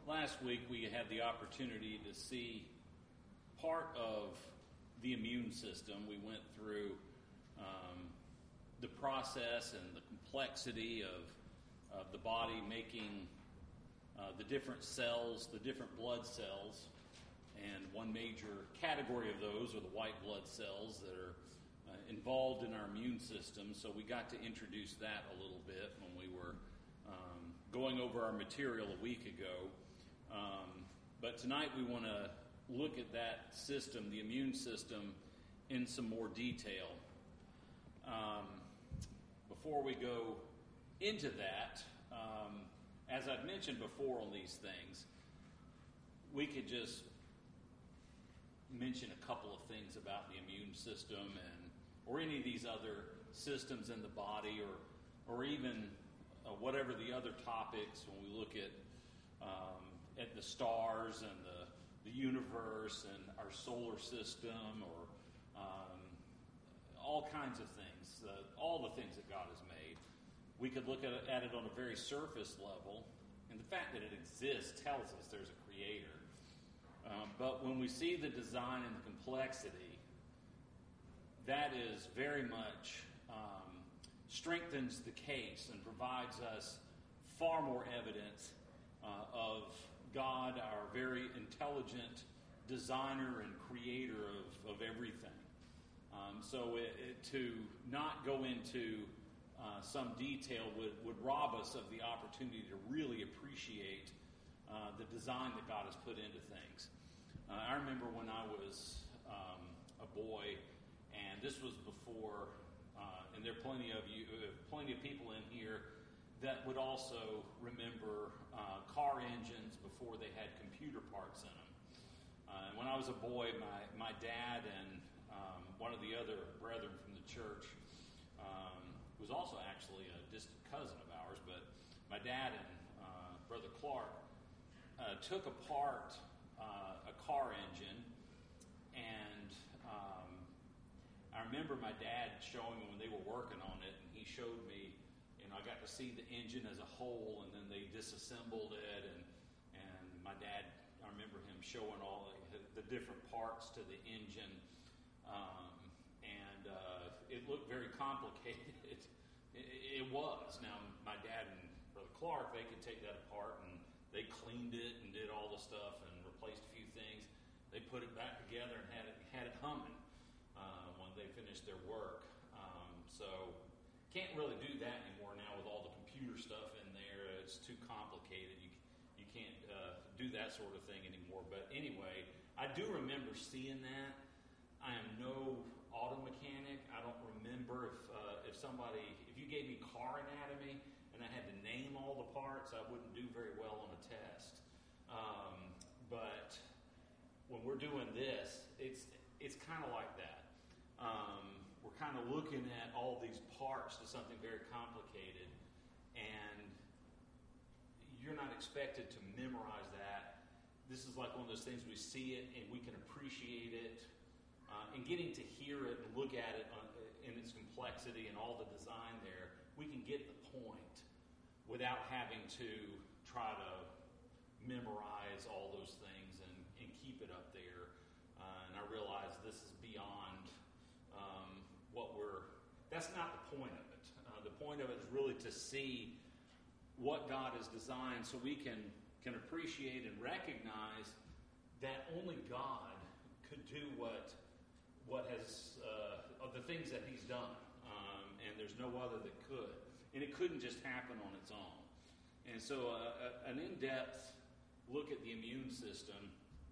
last week we had the opportunity to see part of the immune system. We went through the process and the complexity of the body making the different cells, the different blood cells, and one major category of those are the white blood cells that are involved in our immune system. So we got to introduce that a little bit when we were going over our material a week ago. But tonight we want to look at that system, the immune system, in some more detail. Before we go into that, as I've mentioned before on these things, we could just mention a couple of things about the immune system or any of these other systems in the body, or even whatever the other topics when we look at the stars and the universe and our solar system, or all kinds of things, all the things that God has made. We could look at it on a very surface level, and the fact that it exists tells us there's a creator. But when we see the design and the complexity, that is very much strengthens the case and provides us far more evidence of God, our very intelligent designer and creator of everything. So to not go into some detail would rob us of the opportunity to really appreciate the design that God has put into things. I remember when I was a boy, and this was before, and there are plenty of people in here that would also remember car engines before they had computer parts in them. When I was a boy, my dad and one of the other brethren from the church, was also actually a distant cousin of ours, but my dad and Brother Clark took apart a car engine, and I remember my dad showing me when they were working on it, and he showed me, I got to see the engine as a whole, and then they disassembled it, and my dad, I remember him showing all the different parts to the engine, and it looked very complicated. It was. Now, my dad and Brother Clark, they could take that apart, and they cleaned it and did all the stuff and replaced a few things. They put it back together and had it humming when they finished their work. So can't really do that anymore now with all the computer stuff in there. It's too complicated. You can't do that sort of thing anymore. But anyway, I do remember seeing that. I am no auto mechanic. I don't remember if you gave me car anatomy and I had to name all the parts, I wouldn't do very well on a test. But when we're doing this, it's kind of like that. We're kind of looking at all these parts to something very complicated, and you're not expected to memorize that. This is like one of those things we see it and we can appreciate it. And getting to hear it and look at it in its complexity and all the design there, we can get the point without having to try to memorize all those things and keep it up there. And I realize this is beyond that's not the point of it. The point of it is really to see what God has designed so we can appreciate and recognize that only God could do what has of the things that He's done, and there's no other that could, and it couldn't just happen on its own. And so, an in-depth look at the immune system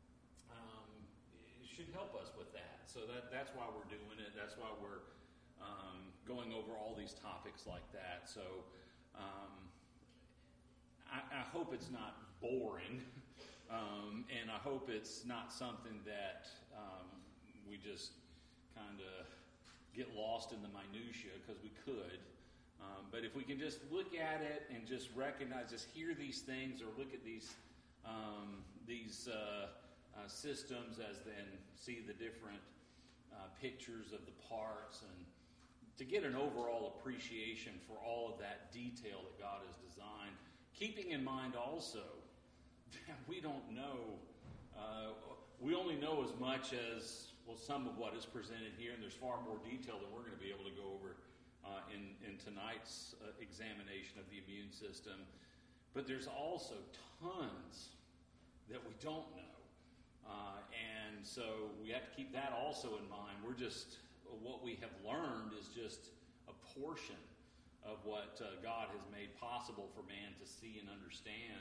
should help us with that. So that's why we're doing it. That's why we're going over all these topics like that. So I hope it's not boring, and I hope it's not something that we just kind of get lost in the minutia, because we could. But if we can just look at it and just recognize, just hear these things, or look at these systems, as then see the different pictures of the parts, and to get an overall appreciation for all of that detail that God has designed, keeping in mind also we don't know. We only know as much as, well, some of what is presented here, and there's far more detail that we're going to be able to go over in tonight's examination of the immune system. But there's also tons that we don't know. And so we have to keep that also in mind. What we have learned is just a portion of what God has made possible for man to see and understand.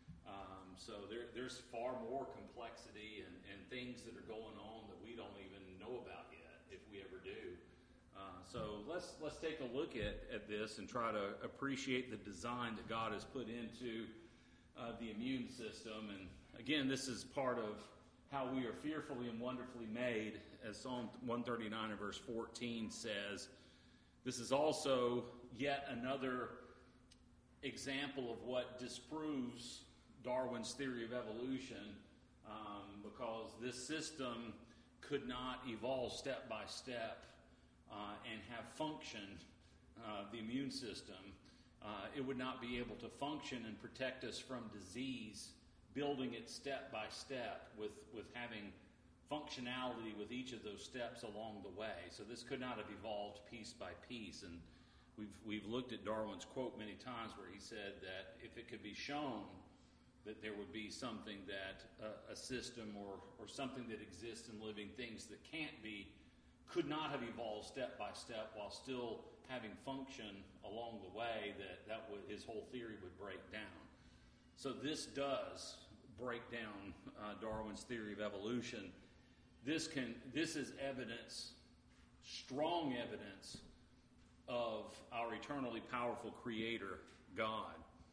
So there's far more complexity and things that are going on that we don't even know about yet, if we ever do. So let's take a look at this and try to appreciate the design that God has put into the immune system. And again, this is part of how we are fearfully and wonderfully made, as Psalm 139 and verse 14 says. This is also yet another example of what disproves Darwin's theory of evolution, because this system could not evolve step by step and have functioned, the immune system. It would not be able to function and protect us from disease, building it step by step with having functionality with each of those steps along the way. So this could not have evolved piece by piece. And we've looked at Darwin's quote many times where he said that if it could be shown that there would be something that a system or something that exists in living things that could not have evolved step by step while still having function along the way, that his whole theory would break down. So this does break down Darwin's theory of evolution. This is evidence, strong evidence, of our eternally powerful Creator, God.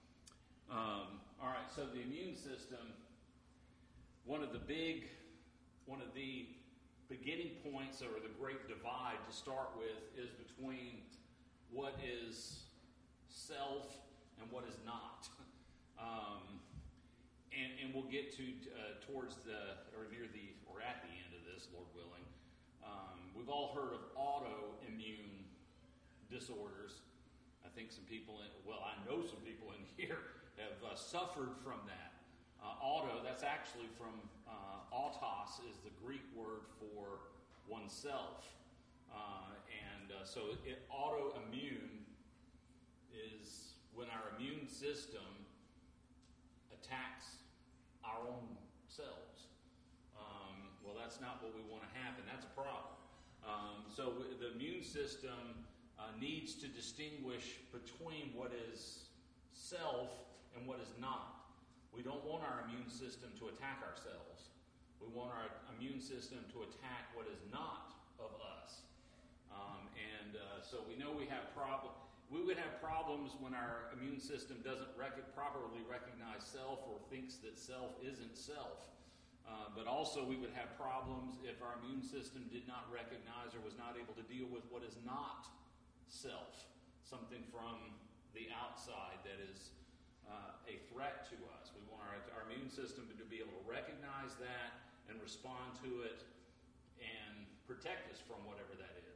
All right, so the immune system, one of the beginning points or the great divide to start with is between what is self and what is not. And we'll get to at the end of this, Lord willing. We've all heard of autoimmune disorders. I think I know some people in here have suffered from that. That's actually from autos is the Greek word for oneself. So autoimmune is when our immune system attacks our own cells. Well, that's not what we want to happen. That's a problem. So the immune system needs to distinguish between what is self and what is not. We don't want our immune system to attack ourselves. We want our immune system to attack what is not of us. So we know we have problems. We would have problems when our immune system doesn't properly recognize self or thinks that self isn't self. But also we would have problems if our immune system did not recognize or was not able to deal with what is not self, something from the outside that is a threat to us. We want our immune system to be able to recognize that and respond to it and protect us from whatever that is.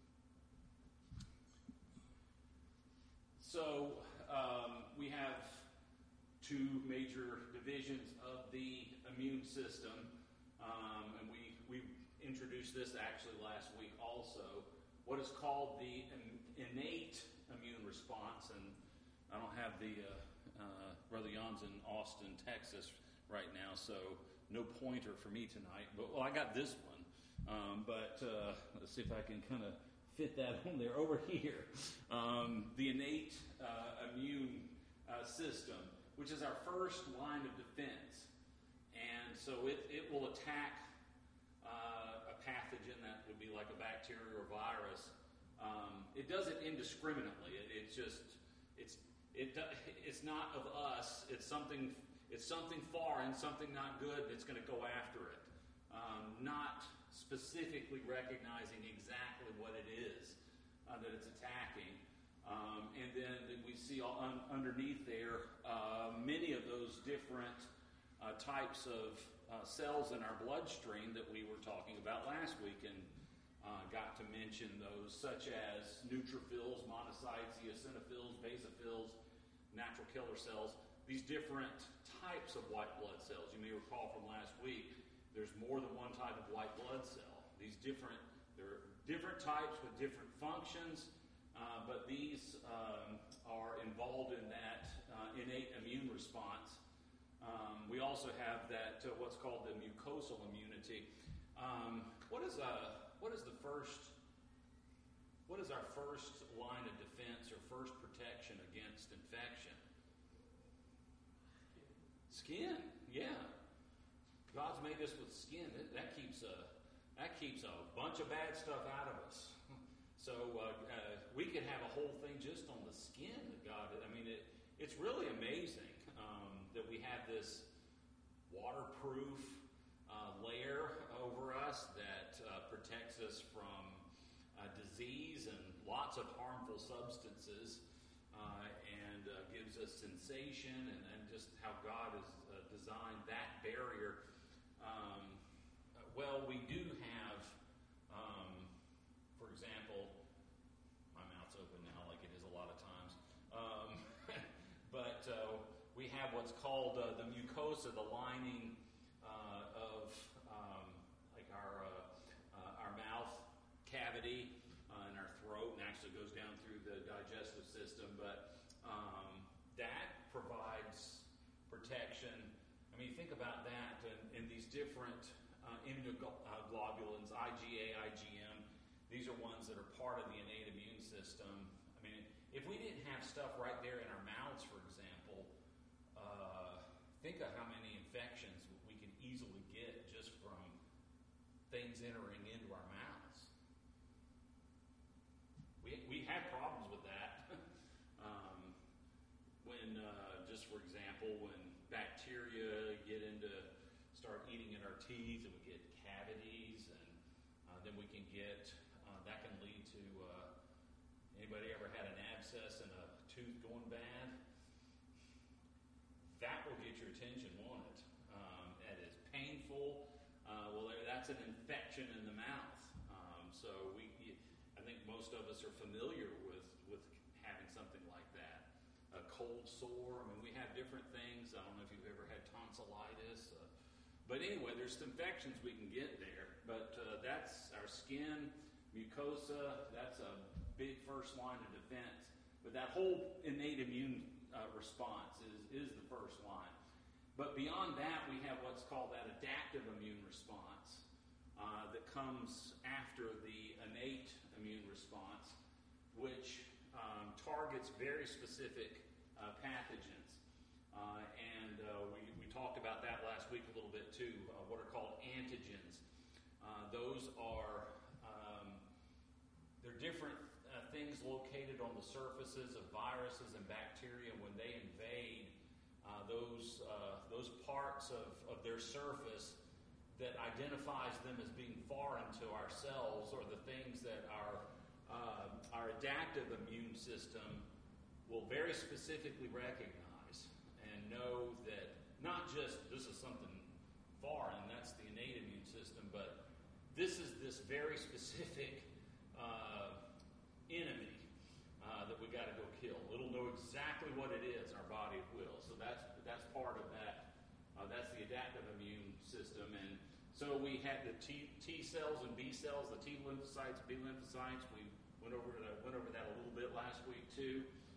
So we have two major divisions of the immune system, and we introduced this actually last week also. What is called the innate immune response, and I don't have the Brother Jan's in Austin, Texas right now, so no pointer for me tonight. But I got this one. Let's see if I can kind of fit that on there over here. The innate immune system, which is our first line of defense. And so it will attack a pathogen that would be like a bacteria or virus. It does it indiscriminately. It's not of us. It's something foreign, something not good that's going to go after it. Not specifically recognizing exactly what it is that it's attacking. And then we see underneath there many of those different types of cells in our bloodstream that we were talking about last week, and got to mention those such as neutrophils, monocytes, eosinophils, basophils, natural killer cells. These different types of white blood cells. You may recall from last week, there's more than one type of white blood cell. There are different types with different functions, but these are involved in that innate immune response. We also have that what's called the mucosal immunity. What is our first line of defense or first protection against infection? Skin. Yeah. God's made us with skin. That keeps a bunch of bad stuff out of us. So we could have a whole thing just on the skin that God. I mean, it's really amazing that we have this waterproof layer over us that protects us from disease and lots of harmful substances, and gives us sensation and just how God has designed that barrier. Well, we do have, for example, my mouth's open now like it is a lot of times, but we have what's called the mucosa, the lining of like our mouth cavity and our throat, and actually goes down through the digestive system, but that provides protection. I mean, think about that in these different immunoglobulins, IgA, IgM. These are ones that are part of the innate immune system. I mean, if we didn't have stuff right there in our mouths, for example, think of how many infections we can easily get just from things entering into our mouths. We have problems with that. When, just for example, when bacteria start eating at our teeth, and we get cavities, and then we can get, that can lead to, anybody ever had an abscess in a tooth going bad? That will get your attention, won't it? That is painful. Well, that's an infection in the mouth. So I think most of us are familiar with having something like that. A cold sore. I mean, we have different things. I don't know if you've ever had tonsillitis. But anyway, there's some infections we can get there. But that's our skin, mucosa. That's a big first line of defense. But that whole innate immune response is the first line. But beyond that, we have what's called that adaptive immune response that comes after the innate immune response, which targets very specific pathogens. And we talked about that last week a little bit too, what are called antigens. Those are, they're different things located on the surfaces of viruses and bacteria. When they invade those parts of their surface that identifies them as being foreign to our cells, or the things that our adaptive immune system will very specifically recognize and know that not just this is something foreign, that's the innate immune system, but this is this very specific enemy that we got to go kill. It'll know exactly what it is, our body will. So that's part of that. That's the adaptive immune system. And so we had the T cells and B cells, the T lymphocytes, B lymphocytes. We went over that a little bit last week too.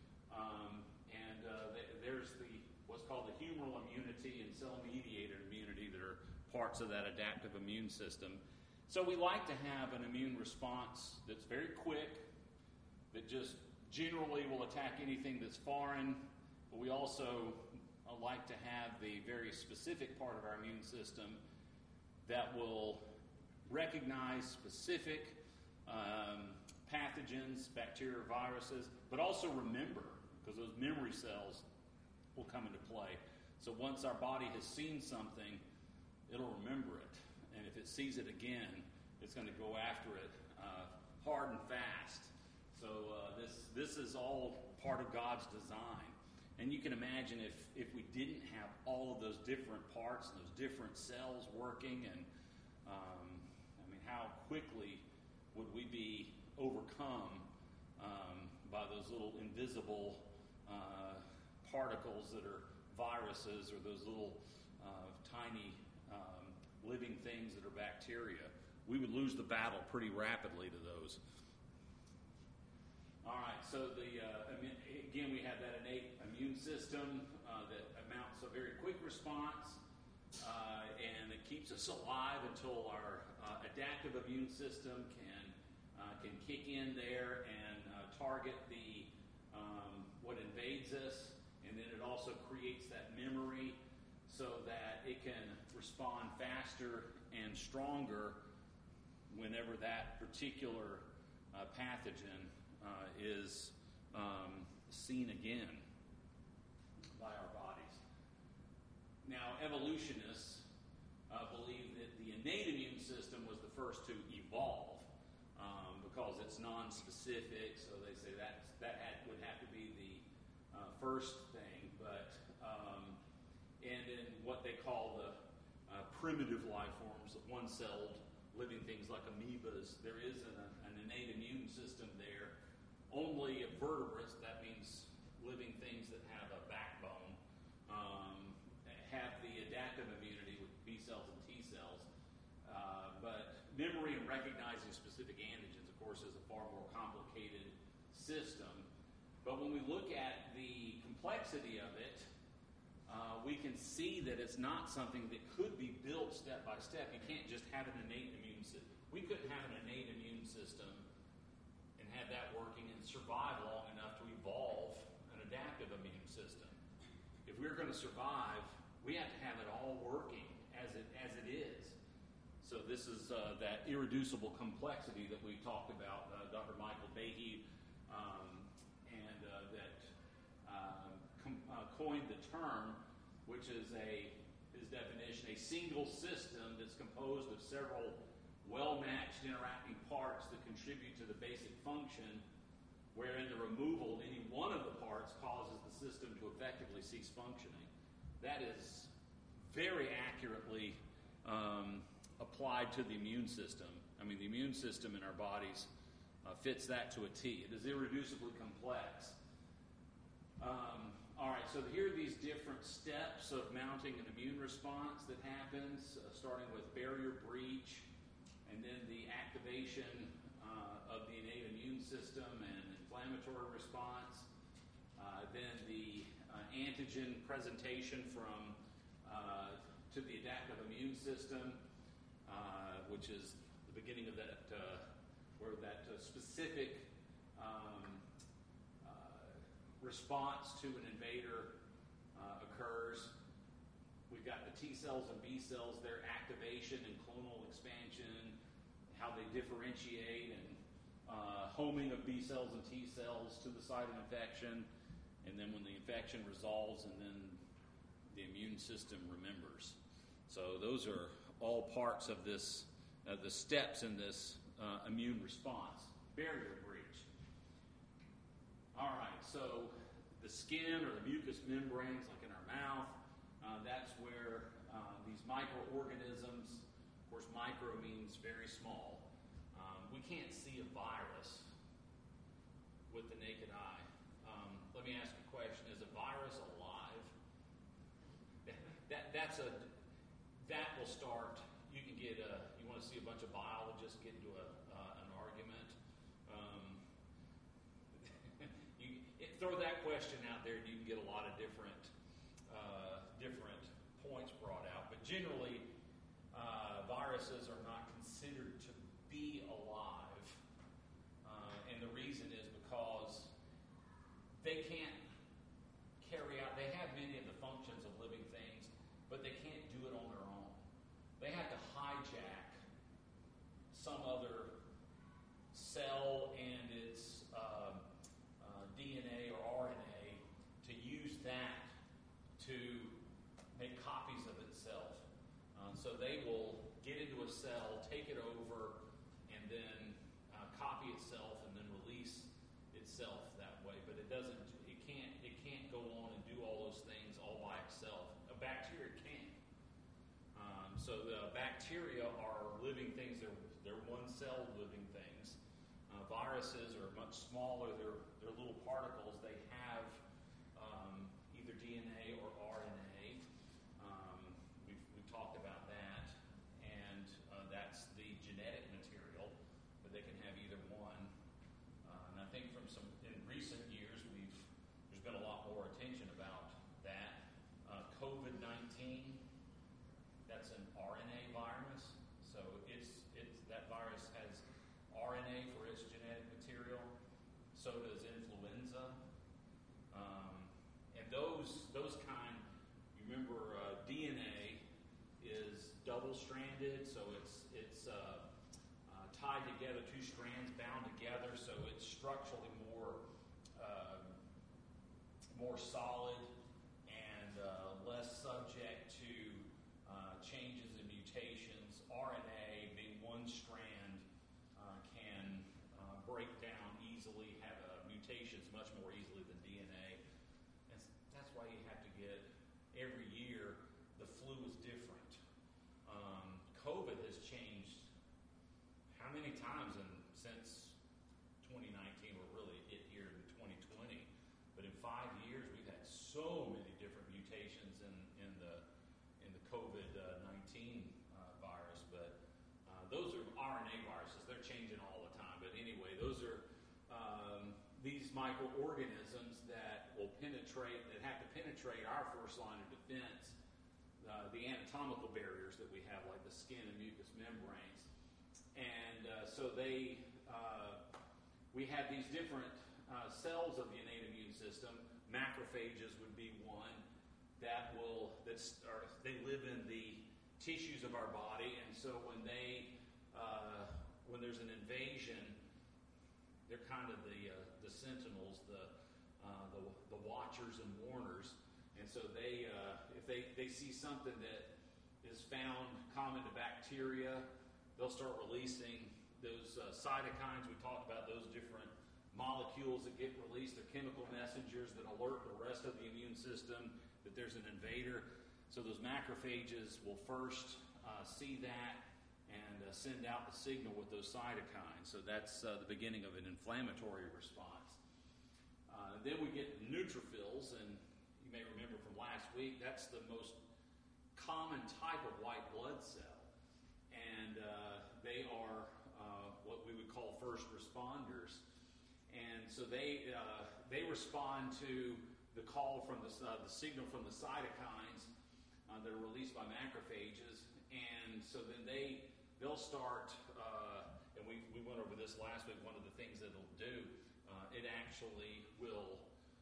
There's what's called the humoral immunity and cell-mediated immunity that are parts of that adaptive immune system. So we like to have an immune response that's very quick, that just generally will attack anything that's foreign, but we also like to have the very specific part of our immune system that will recognize specific pathogens, bacteria, viruses, but also remember, because those memory cells will come into play. So once our body has seen something, it'll remember it. And if it sees it again, it's going to go after it hard and fast. So this is all part of God's design. And you can imagine if we didn't have all of those different parts and those different cells working, and how quickly would we be overcome by those little invisible particles that are viruses or those little tiny living things that are bacteria, we would lose the battle pretty rapidly to those. All right, so again, we have that innate immune system that amounts to a very quick response, and it keeps us alive until our adaptive immune system can kick in there and target the what invades us, and then it also creates that memory so that it can respond faster and stronger whenever that particular pathogen is seen again by our bodies. Now, evolutionists believe that the innate immune system was the first to evolve because it's non-specific, so they say would have to be the first thing. But and in what they call the primitive life forms, one-celled living things like amoebas, there is an innate immune system there. Only vertebrates, that means living things that have a backbone, have the adaptive immunity with B cells and T cells. But memory and recognizing specific antigens, of course, is a far more complicated system. But when we look at the complexity of it, we can see that it's not something that could be built step by step. You can't just have an innate immune system. We couldn't have an innate immune system and have that working and survive long enough to evolve an adaptive immune system. If we're going to survive, we have to have it all working as it is. So this is that irreducible complexity that we talked about, Dr. Michael Behe, and that coined the term, which is his definition, a single system that's composed of several well-matched interacting parts that contribute to the basic function, wherein the removal of any one of the parts causes the system to effectively cease functioning. That is very accurately applied to the immune system. I mean, the immune system in our bodies fits that to a T. It is irreducibly complex. All right, so here are these different steps of mounting an immune response that happens, starting with barrier breach, and then the activation of the innate immune system and inflammatory response, then the antigen presentation to the adaptive immune system, which is the beginning of that, where that specific response to an invader occurs. We've got the T cells and B cells, their activation and clonal expansion, how they differentiate, and homing of B cells and T cells to the site of infection, and then when the infection resolves, and then the immune system remembers. So those are all parts of this, the steps in this immune response. Barrier breach. All right, so the skin or the mucous membranes, like in our mouth, that's where these microorganisms, of course, micro means very small. We can't see a virus with the naked eye. Let me ask you a question: is a virus alive? That will start. You can get you want to see a bunch of biologists get into an argument. Throw that question out there, and you can get a lot of different points brought out. But generally, viruses are not considered to be alive, and the reason is because they can't carry out. They have many of the functions of living things, but they can't do it on their own. They have to hijack some other cell and its DNA or RNA to use that to make copies of itself. So they will get into a cell, take it over, and then copy itself, and then release itself that way. But it doesn't. It can't go on and do all those things all by itself. A bacteria can. So the bacteria are living things. They're one-celled living things. Viruses are much smaller. They're little particles. They have either DNA or RNA think in recent years, there's been a lot more attention about that. COVID-19, that's an RNA virus. So that virus has RNA for its genetic material. So does influenza. And those kind, you remember DNA is double-stranded, so it's tied together, two strands bound together, so it's structurally more solid and less subject to changes and mutations. RNA, being one strand, can break down easily, have mutations much more easily than DNA. And that's why you have to get, every year, the flu is different. COVID has changed how many times since 2019, or really it here in 2020. But in 5 years, we've had so many different mutations in the COVID-19 virus. But those are RNA viruses; they're changing all the time. But anyway, those are these microorganisms that will have to penetrate our first line of defense. The anatomical barriers that we have, like the skin and mucous membranes. And so we have these different cells of the innate immune system. Macrophages would be one they live in the tissues of our body, and so when there's an invasion, they're kind of the sentinels, the watchers and warners. And so if they see something that is found common to bacteria, they'll start releasing those cytokines. We talked about those different molecules that get released. They're chemical messengers that alert the rest of the immune system that there's an invader. So those macrophages will first see that and send out the signal with those cytokines. So that's the beginning of an inflammatory response. Then we get neutrophils, and you may remember from last week, that's the most common type of white blood cell. And they are what we would call first responders. And so they respond to the call from the signal from the cytokines that are released by macrophages. And so then they'll start, and we went over this last week, one of the things that it'll do, it actually will,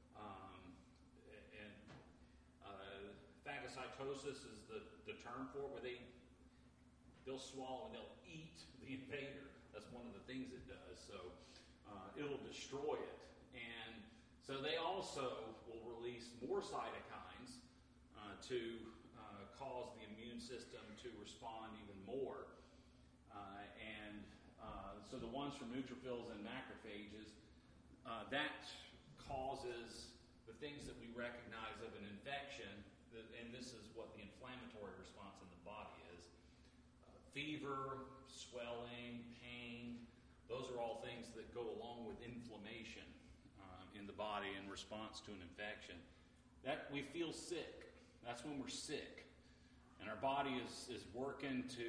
phagocytosis is the term for it, where they'll swallow and they'll eat the invader. That's one of the things it does. So it'll destroy it. And so they also will release more cytokines to cause the immune system to respond even more. So the ones from neutrophils and macrophages, that causes the things that we recognize of an infection, and this is what the inflammatory response in the body is. Fever, swelling, pain, those are all things that go along with inflammation in the body in response to an infection. That we feel sick. That's when we're sick. And our body is working to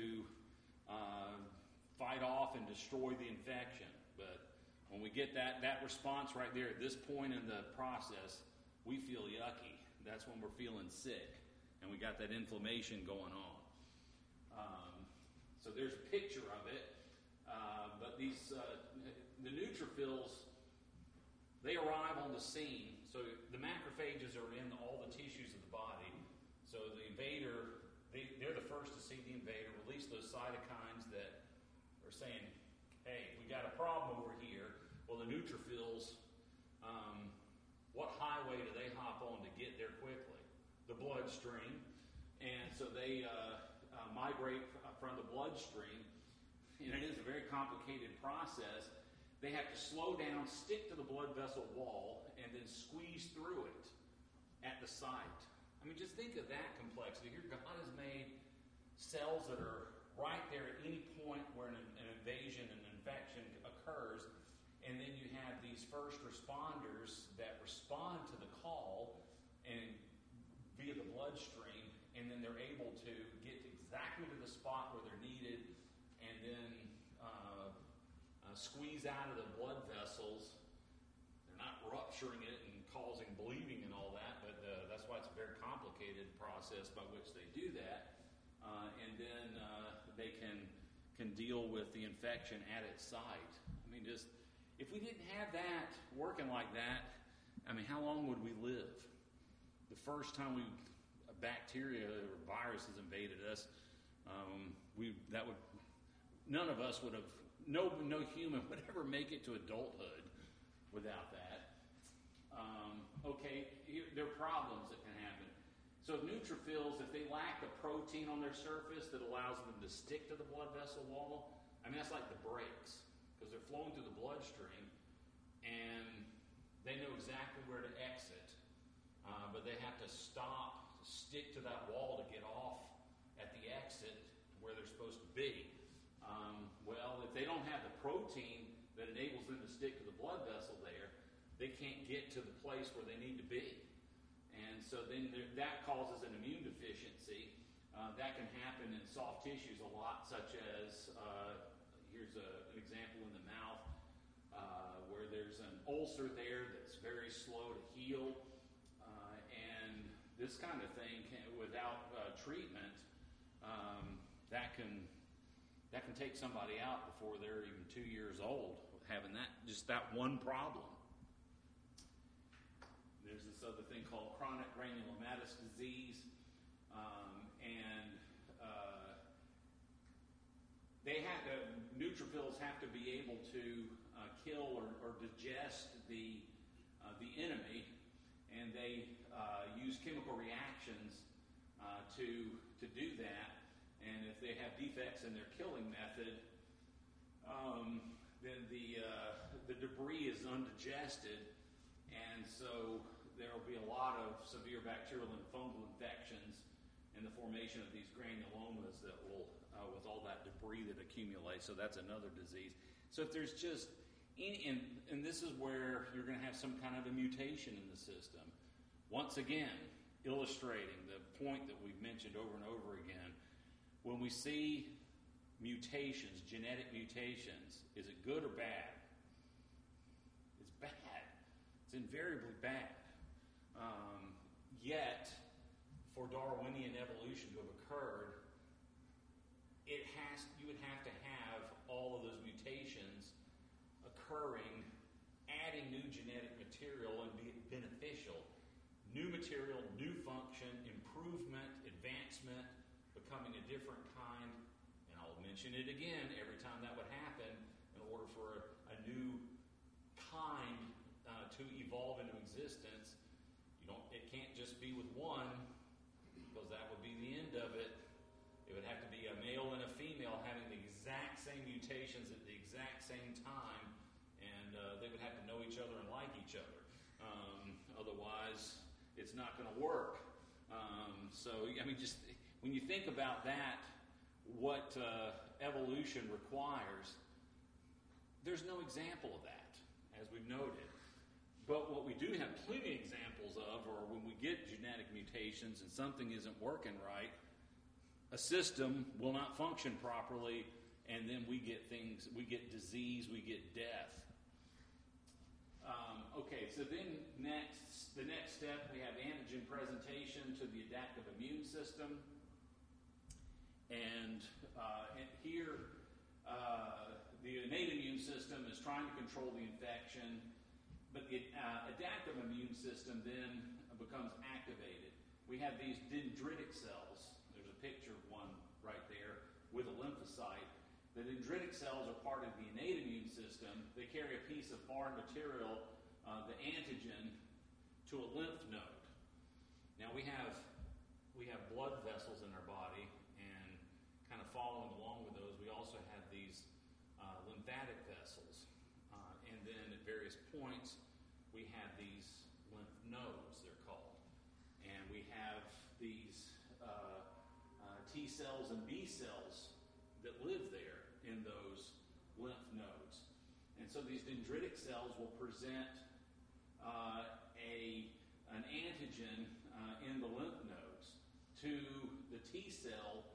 fight off and destroy the infection. But when we get that response right there at this point in the process, we feel yucky. That's when we're feeling sick. And we got that inflammation going on. So there's a picture of it. But the neutrophils, they arrive on the scene. So the macrophages are in all the tissues of the body. So the invader, they're the first to see the invader, release those cytokines that are saying, hey, we got a problem over here. Well, the neutrophils, what highway do they hop on to get there quickly? The bloodstream. And so they migrate from the bloodstream. And it is a very complicated process. They have to slow down, stick to the blood vessel wall, and then squeeze through it at the site. I mean, just think of that complexity. Here, God has made cells that are right there at any point where an invasion, an infection occurs, and then you have these first responders that respond to the call and via the bloodstream, and then they're able to get exactly to the spot where they're needed, and then squeeze out of the blood vessels rupturing it and causing bleeding and all that, but that's why it's a very complicated process by which they do that. And then they can deal with the infection at its site. I mean, just if we didn't have that working like that, I mean, how long would we live? The first time a bacteria or virus has invaded us, none of us would have, no human would ever make it to adulthood without that. There are problems that can happen. So neutrophils, if they lack the protein on their surface that allows them to stick to the blood vessel wall, I mean, that's like the brakes, because they're flowing through the bloodstream, and they know exactly where to exit, but they have to stop, stick to that wall to get off at the exit where they're supposed to be. Well, if they don't have the protein that enables them to stick to the blood vessel there, they can't get to the place where they need to be. And so then that causes an immune deficiency. That can happen in soft tissues a lot, such as, here's an example in the mouth, where there's an ulcer there that's very slow to heal. And this kind of thing, without treatment, that can take somebody out before they're even 2 years old, having that one problem. There's this other thing called chronic granulomatous disease, neutrophils have to be able to kill or digest the enemy, and they use chemical reactions to do that. And if they have defects in their killing method, then the debris is undigested, and so there will be a lot of severe bacterial and fungal infections in the formation of these granulomas that will, with all that debris that accumulates. So that's another disease. So if there's just and this is where you're going to have some kind of a mutation in the system. Once again, illustrating the point that we've mentioned over and over again. When we see mutations, genetic mutations, is it good or bad? It's bad. It's invariably bad. Yet, for Darwinian evolution to have occurred, you would have to have all of those mutations occurring, adding new genetic material and be beneficial. New material, new function, improvement, advancement, becoming a different kind, and I'll mention it again every time that would happen, in order for a new kind to evolve into existence. It can't just be with one, because that would be the end of it. It would have to be a male and a female having the exact same mutations at the exact same time, and they would have to know each other and like each other. Otherwise, it's not going to work. Just when you think about that, what evolution requires, there's no example of that, as we've noted. But what we do have plenty of examples of, or when we get genetic mutations and something isn't working right, a system will not function properly, and then we get disease, we get death. So then the next step, we have antigen presentation to the adaptive immune system. And here, the innate immune system is trying to control the infection, but the adaptive immune system then becomes activated. We have these dendritic cells. There's a picture of one right there with a lymphocyte. The dendritic cells are part of the innate immune system. They carry a piece of foreign material, the antigen, to a lymph node. Now we have blood vessels in our body, and kind of following along with those, we also have these lymphatic vessels. And then at various points, we have these lymph nodes, they're called. And we have these T cells and B cells that live there in those lymph nodes. And so these dendritic cells will present an antigen in the lymph nodes to the T cell,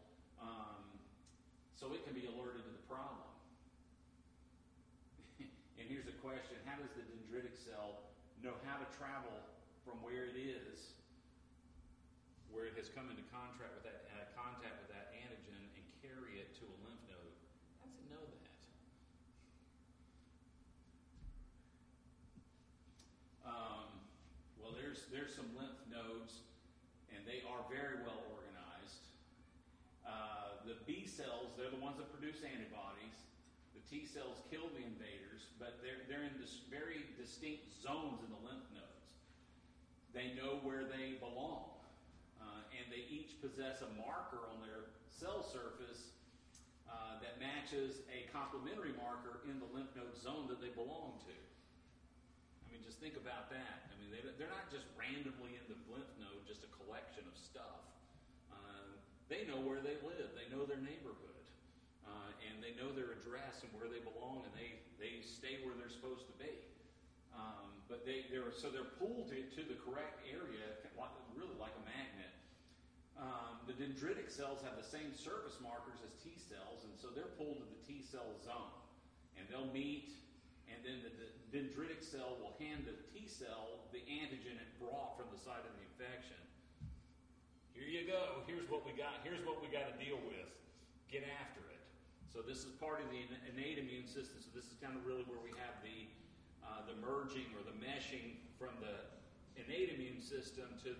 so it can be alerted to the problem. And here's a question: how does the dendritic cell know how to travel from where it is, where it has come into contact with that antigen, and carry it to a lymph node. How does it know that? Well, there's some lymph nodes, and they are very well organized. The B cells, they're the ones that produce antibodies. The T cells kill the invaders, but they're in this very distinct zones in the lymph nodes. They know where they belong, and they each possess a marker on their cell surface that matches a complementary marker in the lymph node zone that they belong to. I mean, just think about that. I mean, they're not just randomly in the lymph node, just a collection of stuff. They know where they live. They know their neighborhood. And they know their address and where they belong, and they stay where they're supposed to be. But they're pulled to the correct area, really like a magnet. The dendritic cells have the same surface markers as T cells, and so they're pulled to the T cell zone. And they'll meet, and then the dendritic cell will hand the T cell the antigen it brought from the site of the infection. Here you go. Here's what we got. Here's what we got to deal with. Get after it. So this is part of the innate immune system. So this is kind of really where we have the merging or the meshing from the innate immune system to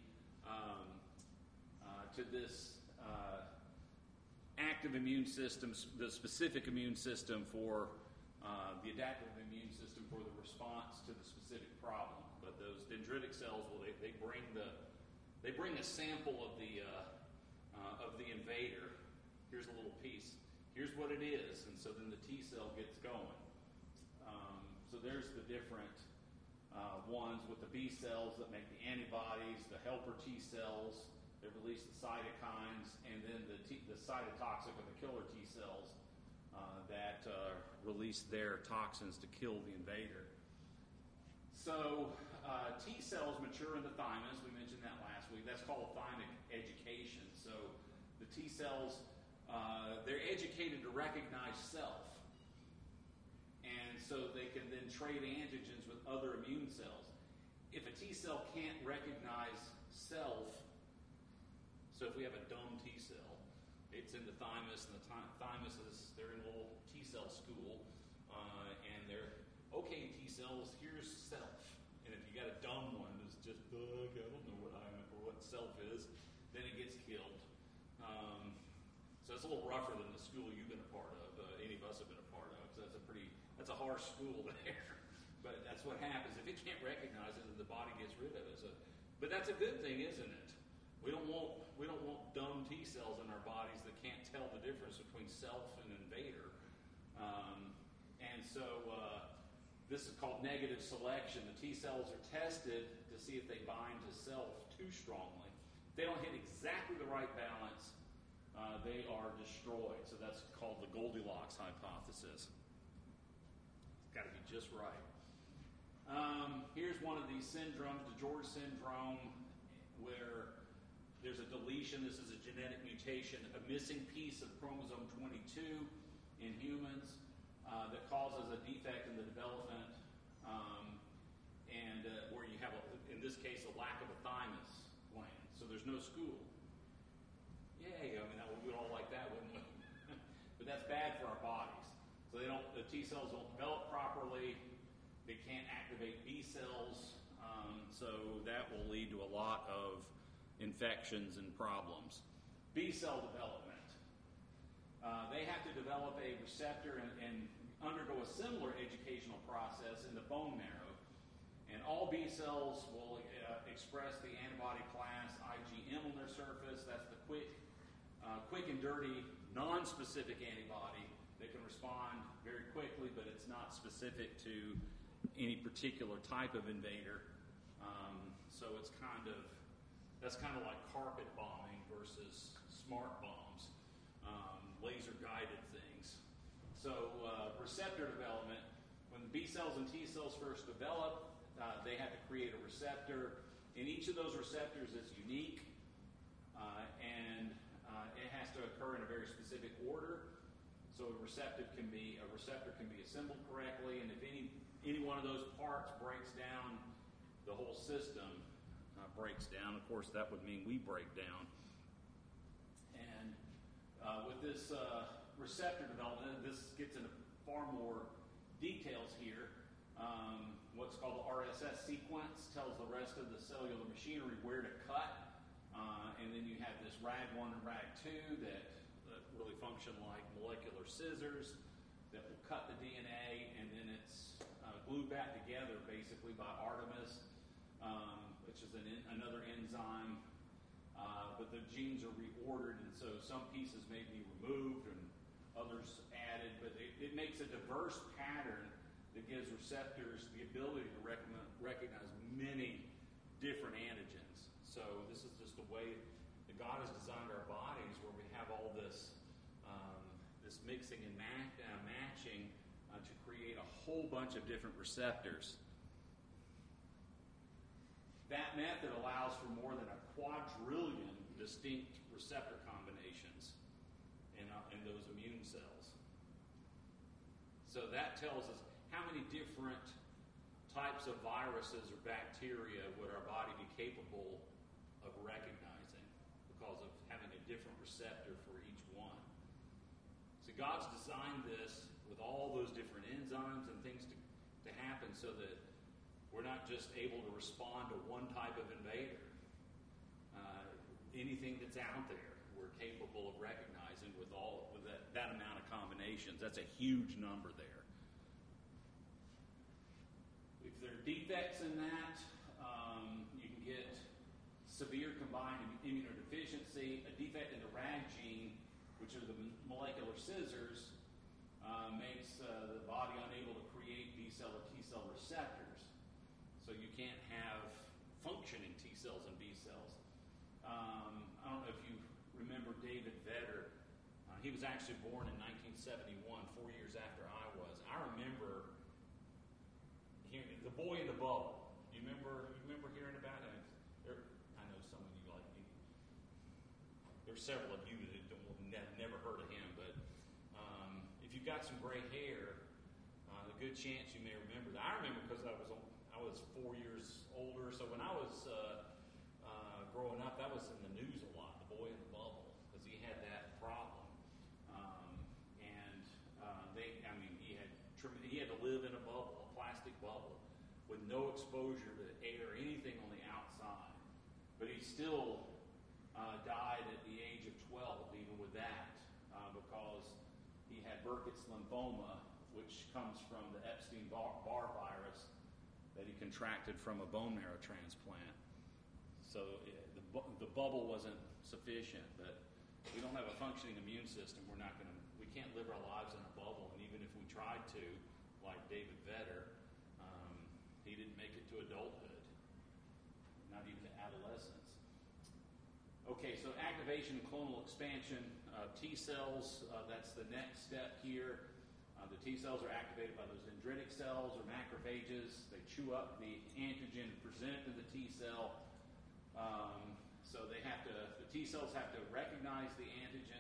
this active immune system, the specific immune system for the adaptive immune system for the response to the specific problem. But those dendritic cells, well, they bring a sample of the invader. Here's a little piece. Here's what it is, and so then the T cell gets going. So there's the different ones with the B cells that make the antibodies, the helper T cells that release the cytokines, and then the cytotoxic or the killer T cells that release their toxins to kill the invader. So T cells mature in the thymus. We mentioned that last week. That's called thymic education. So the T cells, they're educated to recognize self. And so they can then trade antigens with other immune cells. If a T cell can't recognize self, so if we have a dumb T cell, it's in the thymus, and the thymus they're in a little T cell school, and they're, okay, T cells, here's self. And if you got a dumb one that's just, I don't know what self is, then it gets killed. So it's a little rougher than the school you've been a part of, any of us have been a part of. So that's a harsh school there. But that's what happens. If it can't recognize it, then the body gets rid of it. But that's a good thing, isn't it? We don't want dumb T cells in our bodies that can't tell the difference between self and invader. And so this is called negative selection. The T cells are tested to see if they bind to self too strongly. If they don't hit exactly the right balance, they are destroyed. So that's called the Goldilocks hypothesis. It's got to be just right. Here's one of these syndromes, DeGeorge syndrome, where there's a deletion. This is a genetic mutation, a missing piece of chromosome 22 in humans that causes a defect in the development, and where you have, in this case, a lack of a thymus gland. So there's no school. Yay! I mean, we would all like that, wouldn't we? But that's bad for our bodies. So the T cells don't develop properly. They can't activate B cells. So that will lead to a lot of infections and problems. B cell development. They have to develop a receptor and undergo a similar educational process in the bone marrow. And all B cells will express the antibody class IgM on their surface. That's the quick and dirty, non-specific antibody that can respond very quickly, but it's not specific to any particular type of invader. So that's kind of like carpet bombing versus smart bombs, laser-guided things. So receptor development, when the B cells and T cells first develop, they have to create a receptor, and each of those receptors is unique, and it has to occur in a very specific order. So a receptor can be assembled correctly, and if any one of those parts breaks down the whole system breaks down. Of course, that would mean we break down. And with this receptor development, this gets into far more details here. What's called the RSS sequence tells the rest of the cellular machinery where to cut. And then you have this RAG1 and RAG2 that really function like molecular scissors that will cut the DNA, and then it's glued back together basically by Artemis, which is another enzyme. But the genes are reordered, and so some pieces may be removed and others added, but it makes a diverse pattern that gives receptors the ability to recognize many different antigens. So this is just the way that God has designed our bodies, where we have all this this mixing and matching to create a whole bunch of different receptors. That method allows for more than a quadrillion distinct receptor combinations in those immune cells. So that tells us how many different types of viruses or bacteria would our body be capable of recognizing because of having a different receptor for each one. So God's designed this with all those different enzymes and things to happen so that we're not just able to respond to one type of invader. Anything that's out there, we're capable of recognizing with that amount of combinations. That's a huge number there. If there are defects in that, you can get severe combined immunodeficiency. A defect in the RAG gene, which are the molecular scissors, makes the body unable to create B-cell or T-cell receptors. So you can't have functioning T-cells and B-cells. I don't know if you remember David Vedder. He was actually born in 1971, 4 years after I was. I remember hearing The Boy in the Bubble. You remember hearing about him? I know some of you like me. There's several of you that have never heard of him, but if you've got some gray hair, a good chance you may remember that. I remember because I was 4 years older, so when I was growing up, that was in the news a lot, The Boy in the Bubble, because he had that problem. He had to live in a bubble, a plastic bubble, with no exposure to air or anything on the outside. But he still died at the age of 12, even with that, because he had Burkitt's lymphoma, which comes from the Epstein-Barr virus that he contracted from a bone marrow transplant. So the bubble wasn't sufficient, but we don't have a functioning immune system. We can't live our lives in a bubble, and even if we tried to, like David Vedder, he didn't make it to adulthood, not even to adolescence. Okay, so activation and clonal expansion of T cells, that's the next step here. The T cells are activated by those dendritic cells or macrophages. They chew up the antigen and present it to the T cell. So the T cells have to recognize the antigen,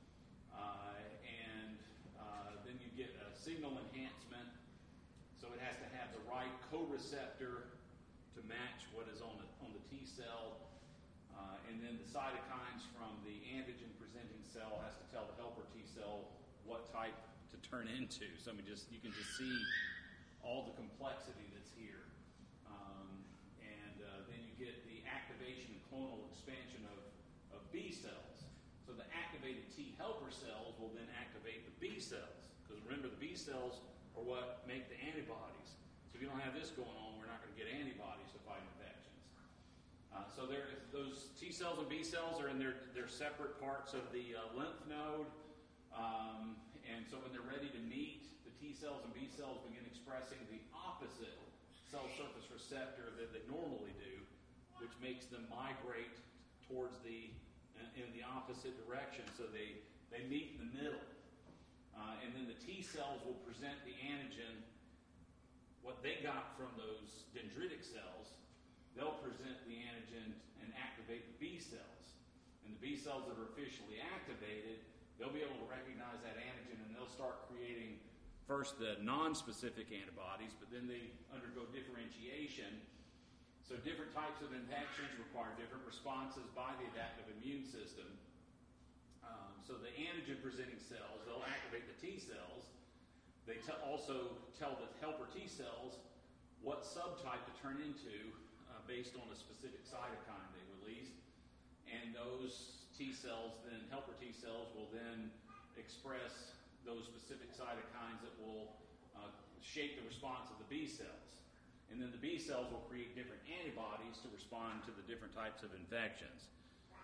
and then you get a signal enhancement. So it has to have the right co-receptor to match what is on the T cell, and then the cytokines from the antigen-presenting cell has to tell the helper T cell what type to turn into. So you can just see all the complexity that's here. Then you get the activation and clonal expansion of B cells. So the activated T helper cells will then activate the B cells. Because remember, the B cells are what make the antibodies. So if you don't have this going on, we're not going to get antibodies to fight infections. So those T cells and B cells are in their separate parts of the lymph node. And so when they're ready to meet, the T cells and B cells begin expressing the opposite cell surface receptor that they normally do, which makes them migrate towards in the opposite direction. So they meet in the middle. And then the T cells will present the antigen, what they got from those dendritic cells. They'll present the antigen and activate the B cells. And the B cells that are officially activated, they'll be able to recognize that antigen, and they'll start creating first the non-specific antibodies, but then they undergo differentiation, So different types of infections require different responses by the adaptive immune system. So the antigen-presenting cells, they'll activate the T cells. They also tell the helper T cells what subtype to turn into based on a specific cytokine they release. And those T cells, then helper T cells, will then express those specific cytokines that will shape the response of the B cells. And then the B cells will create different antibodies to respond to the different types of infections.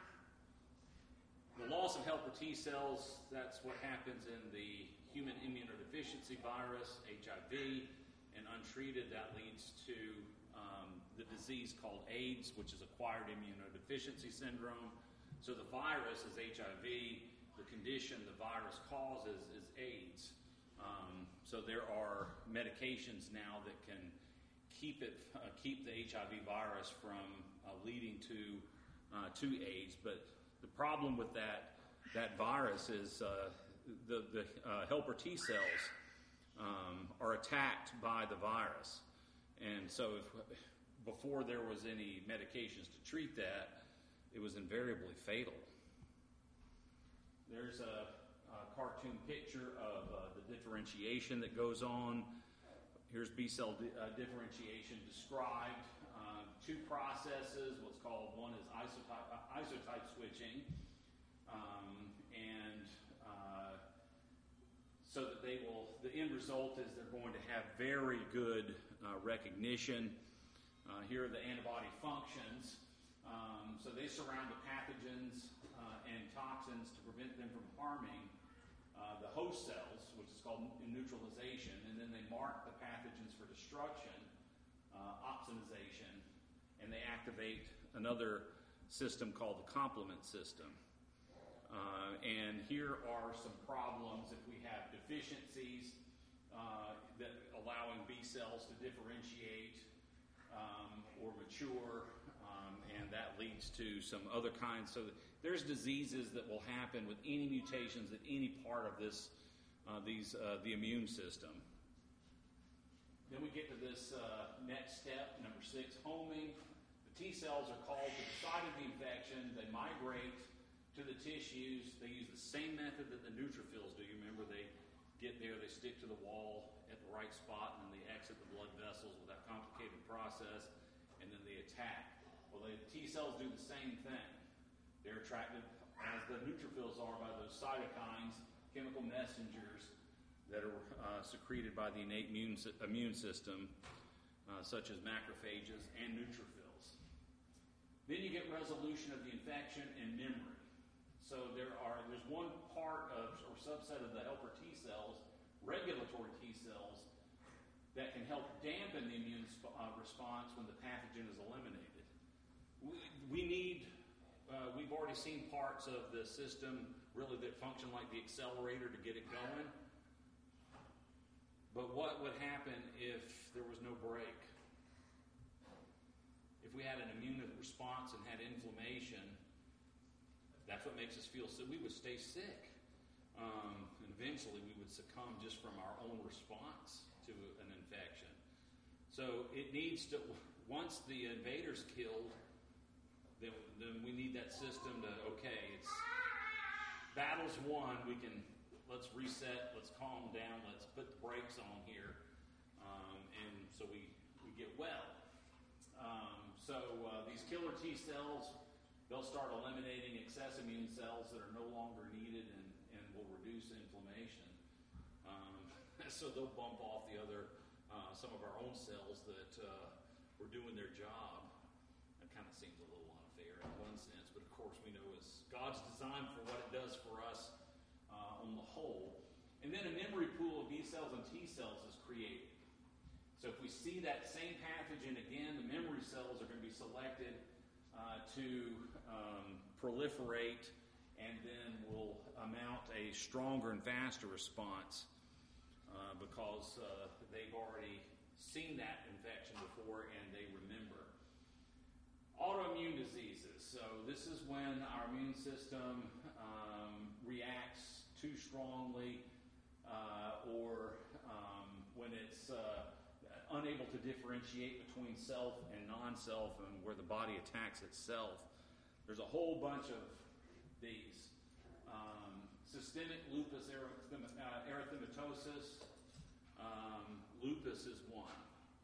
The loss of helper T cells, that's what happens in the human immunodeficiency virus, HIV, and untreated, that leads to the disease called AIDS, which is acquired immunodeficiency syndrome. So the virus is HIV, the condition the virus causes is AIDS. So there are medications now that can keep the HIV virus from leading to AIDS, but the problem with that virus is the helper T cells are attacked by the virus, and so before there was any medications to treat that, it was invariably fatal. There's a cartoon picture of the differentiation that goes on. Here's B cell differentiation described. Two processes. What's called, one is isotype switching, and so that the end result is they're going to have very good recognition. Here are the antibody functions. So they surround the pathogens and toxins to prevent them from harming the host cells, which is called neutralization, and then they mark the pathogens for destruction, opsonization, and they activate another system called the complement system. And here are some problems if we have deficiencies that allowing B cells to differentiate or mature, and that leads to some other kinds. So there's diseases that will happen with any mutations at any part of this, the immune system. Then we get to this next step, number 6, homing. The T cells are called to the site of the infection. They migrate to the tissues. They use the same method that the neutrophils do. You remember, they get there, they stick to the wall at the right spot, and then they exit the blood vessels with that complicated process, and then they attack. Well, the T cells do the same thing. They're attracted, as the neutrophils are, by those cytokines, chemical messengers that are secreted by the innate immune system, such as macrophages and neutrophils. Then you get resolution of the infection and memory. So there's one part of, or subset of the helper T cells, regulatory T cells, that can help dampen the immune response when the pathogen is eliminated. We've already seen parts of the system really that function like the accelerator to get it going. But what would happen if there was no brake? If we had an immune response and had inflammation, that's what makes us feel sick. We would stay sick. And eventually we would succumb just from our own response to an infection. So it needs to, once the invader's killed, then we need that system to, okay, it's battle's won, let's reset, let's calm down, let's put the brakes on here, and so we get well. These killer T cells, they'll start eliminating excess immune cells that are no longer needed and will reduce inflammation. So they'll bump off the other, some of our own cells that were doing their job. That kind of seems a little unfair in one sense, but of course we know it's God's design for what it does for us on the whole. And then a memory pool of B cells and T cells is created. So if we see that same pathogen again, the memory cells are going to be selected to proliferate, and then will mount a stronger and faster response because they've already seen that infection before and they remember. Autoimmune diseases. So this is when our immune system reacts too strongly or when it's unable to differentiate between self and non-self and where the body attacks itself. There's a whole bunch of these. Systemic lupus erythematosus. Lupus is one.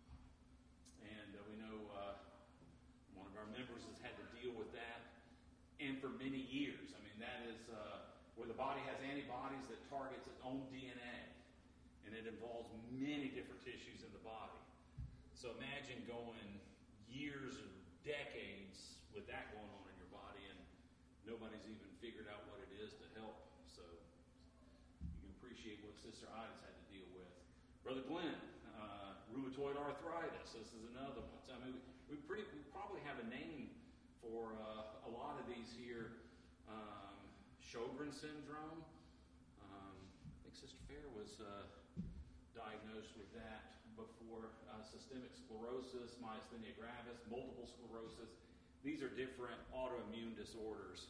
And we know one of our members has had to deal with that, and for many years. I mean, that is where the body has antibodies that targets its own DNA, and it involves many different tissues in the body. So imagine going years or decades with that going on in your body, and nobody's even figured out what it is to help. So you can appreciate what Sister Ida's had to deal with. Brother Glenn, rheumatoid arthritis. This is another one. So, I mean, we probably have a name for a lot of these here. Sjogren's syndrome. I think Sister Fair was diagnosed with that before. Systemic sclerosis, myasthenia gravis, multiple sclerosis. These are different autoimmune disorders.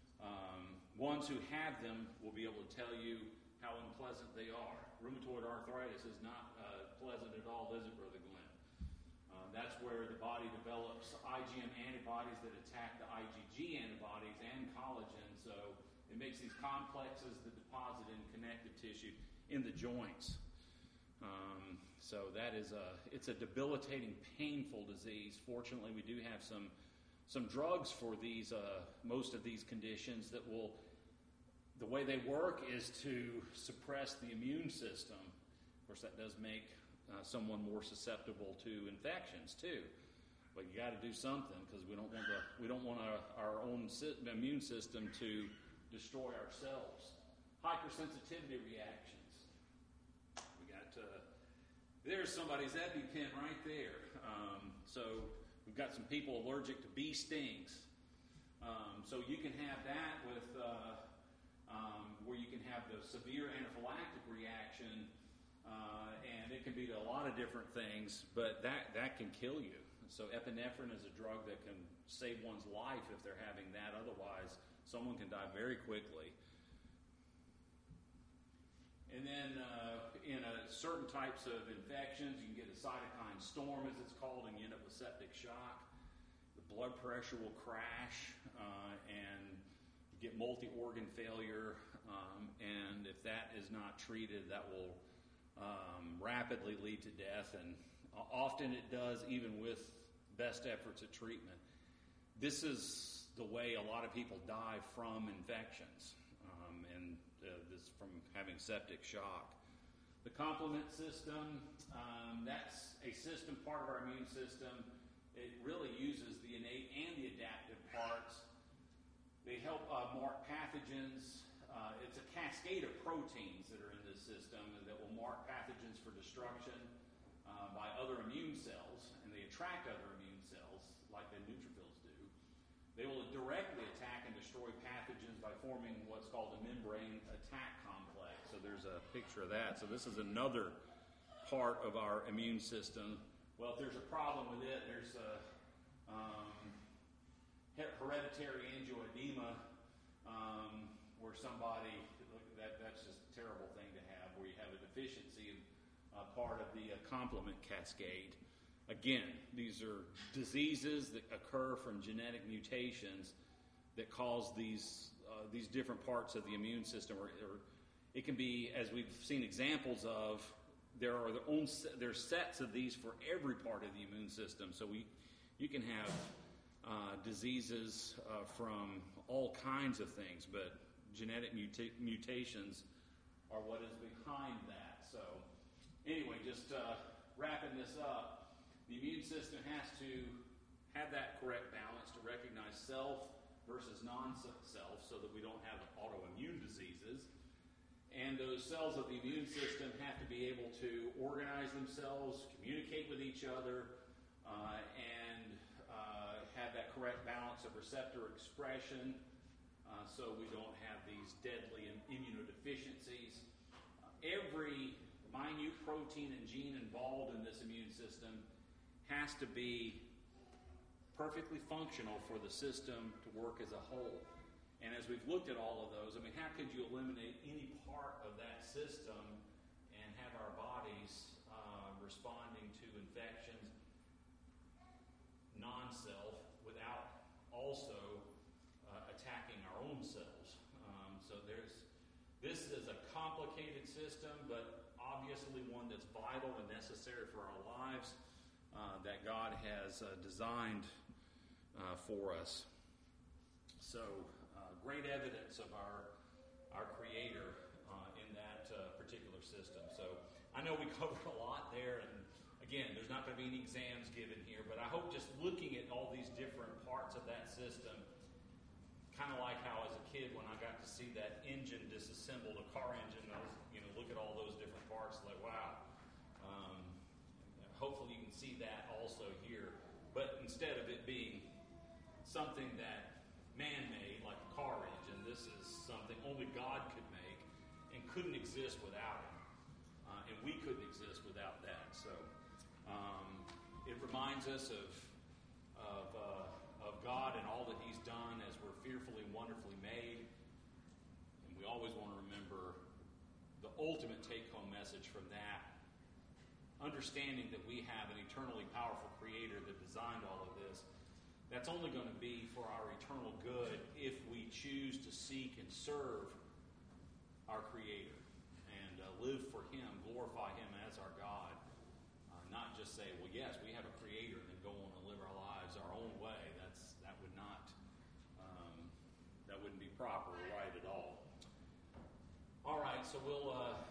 Ones who have them will be able to tell you how unpleasant they are. Rheumatoid arthritis is not pleasant at all, is it, Brother Glenn? That's where the body develops IgM antibodies that attack the IgG antibodies and collagen. So it makes these complexes that deposit in connective tissue in the joints. So that is it's a debilitating, painful disease. Fortunately, we do have some drugs for these most of these conditions that will. The way they work is to suppress the immune system. Of course, that does make someone more susceptible to infections too. But you got to do something because we don't want our own immune system to destroy ourselves. Hypersensitivity reactions. We got there's somebody's EpiPen right there. So we've got some people allergic to bee stings. So you can have that with. Where you can have the severe anaphylactic reaction, and it can be to a lot of different things, but that can kill you. So epinephrine is a drug that can save one's life if they're having that. Otherwise, someone can die very quickly. And then in certain types of infections, you can get a cytokine storm, as it's called, and you end up with septic shock. The blood pressure will crash, and get multi-organ failure, and if that is not treated, that will rapidly lead to death, and often it does, even with best efforts at treatment. This is the way a lot of people die from infections, and this from having septic shock. The complement system, that's a system, part of our immune system. It really uses the innate and the adaptive parts. They help mark pathogens. It's a cascade of proteins that are in this system that will mark pathogens for destruction by other immune cells, and they attract other immune cells like the neutrophils do. They will directly attack and destroy pathogens by forming what's called a membrane attack complex. So there's a picture of that. So this is another part of our immune system. Well, if there's a problem with it, there's hereditary angioedema, where somebody, that's just a terrible thing to have, where you have a deficiency of part of the complement cascade. Again, these are diseases that occur from genetic mutations that cause these different parts of the immune system, or it can be, as we've seen examples of, there's sets of these for every part of the immune system. So you can have diseases from all kinds of things, but genetic mutations are what is behind that. So anyway, just wrapping this up, the immune system has to have that correct balance to recognize self versus non-self so that we don't have autoimmune diseases. And those cells of the immune system have to be able to organize themselves, communicate with each other, and have that correct balance of receptor expression so we don't have these deadly immunodeficiencies. Every minute protein and gene involved in this immune system has to be perfectly functional for the system to work as a whole. And as we've looked at all of those, I mean, how could you eliminate any part of that system and have our bodies responding to infections, non-self, without also attacking our own selves. This is a complicated system, but obviously one that's vital and necessary for our lives, that God has designed for us. So, great evidence of our Creator in that particular system. So, I know we covered a lot there, and again, there's not going to be any exams given here, but I hope just looking at all these different parts of that system, kind of like how as a kid when I got to see that engine disassembled, a car engine, I was, look at all those different parts, like, wow. Hopefully you can see that also here. But instead of it being something that man-made, like a car engine, this is something only God could make and couldn't exist without it. And we couldn't exist without that. So it reminds us of God and all that He's done as we're fearfully and wonderfully made. And we always want to remember the ultimate take-home message from that, understanding that we have an eternally powerful Creator that designed all of this. That's only going to be for our eternal good if we choose to seek and serve our Creator and live for Him, glorify Him as our God. Not just say, well, yes, we have a Creator, and then go on and live our lives our own way. That wouldn't be proper or right at all. All right, so we'll